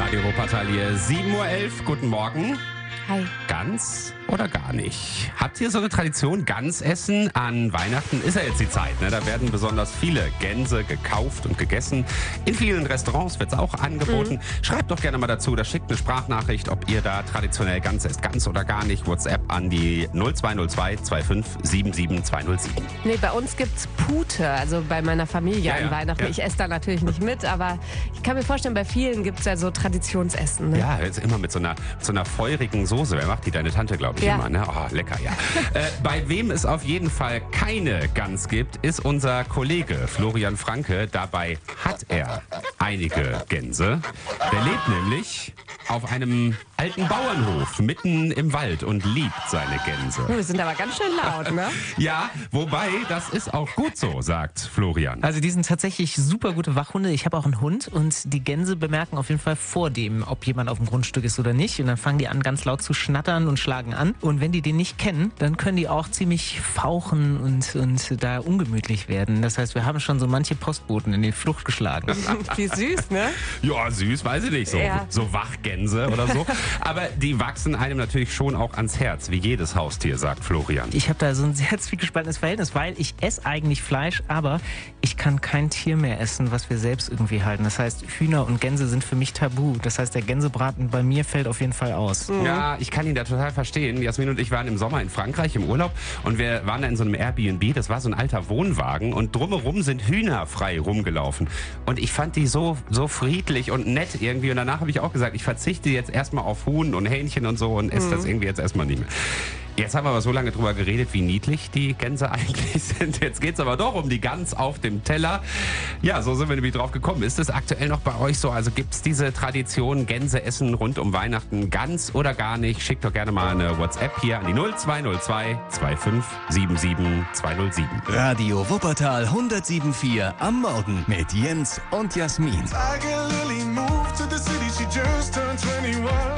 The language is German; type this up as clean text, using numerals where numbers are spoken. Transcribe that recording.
Radio Wuppertal hier, 7:11 Uhr. Guten Morgen. Hi. Ganz oder gar nicht? Habt ihr so eine Tradition, Gans essen? An Weihnachten ist ja jetzt die Zeit, ne? Da werden besonders viele Gänse gekauft und gegessen. In vielen Restaurants wird es auch angeboten. Schreibt doch gerne mal dazu, da schickt eine Sprachnachricht, ob ihr da traditionell Gans esst. Ganz oder gar nicht. WhatsApp an die 0202 25 77 207. Nee, bei uns gibt's Pute, also bei meiner Familie an Weihnachten. Ja. Ich esse da natürlich nicht mit, aber ich kann mir vorstellen, bei vielen gibt's ja so Traditionsessen. Ne? Ja, jetzt immer mit so einer feurigen Soße. Wer macht die? Deine Tante, glaube ich, Ja. immer. Ne? Oh, lecker, ja. Bei wem es auf jeden Fall keine Gans gibt, ist unser Kollege Florian Franke. Dabei hat er einige Gänse. Der lebt nämlich auf einem alten Bauernhof mitten im Wald und liebt seine Gänse. Wir sind aber ganz schön laut, ne? Ja, wobei, das ist auch gut so, sagt Florian. Also die sind tatsächlich super gute Wachhunde. Ich habe auch einen Hund und die Gänse bemerken auf jeden Fall vor dem, ob jemand auf dem Grundstück ist oder nicht. Und dann fangen die an, ganz laut zu schnattern und schlagen an. Und wenn die den nicht kennen, dann können die auch ziemlich fauchen und da ungemütlich werden. Das heißt, wir haben schon so manche Postboten in die Flucht geschlagen. Wie süß, ne? Ja, süß, weiß ich nicht, so Wachgänse oder so. Aber die wachsen einem natürlich schon auch ans Herz, wie jedes Haustier, sagt Florian. Ich habe da so ein sehr zwiegespaltenes Verhältnis, weil ich esse eigentlich Fleisch, aber ich kann kein Tier mehr essen, was wir selbst irgendwie halten. Das heißt, Hühner und Gänse sind für mich tabu. Das heißt, der Gänsebraten bei mir fällt auf jeden Fall aus. Ja, ich kann ihn da total verstehen. Jasmin und ich waren im Sommer in Frankreich im Urlaub und wir waren da in so einem Airbnb. Das war so ein alter Wohnwagen und drumherum sind Hühner frei rumgelaufen. Und ich fand die so friedlich und nett irgendwie. Und danach habe ich auch gesagt, ich verzichte jetzt erstmal auf Huhn und Hähnchen und so und esse das irgendwie jetzt erstmal nicht mehr. Jetzt haben wir aber so lange drüber geredet, wie niedlich die Gänse eigentlich sind. Jetzt geht's aber doch um die Gans auf dem Teller. Ja, so sind wir nämlich drauf gekommen. Ist es aktuell noch bei euch so? Also gibt's diese Tradition, Gänse essen rund um Weihnachten, ganz oder gar nicht? Schickt doch gerne mal eine WhatsApp hier an die 0202 25 77 207. Radio Wuppertal 107.4 am Morgen mit Jens und Jasmin. Tiger Lily moved to the city, she just turned 21.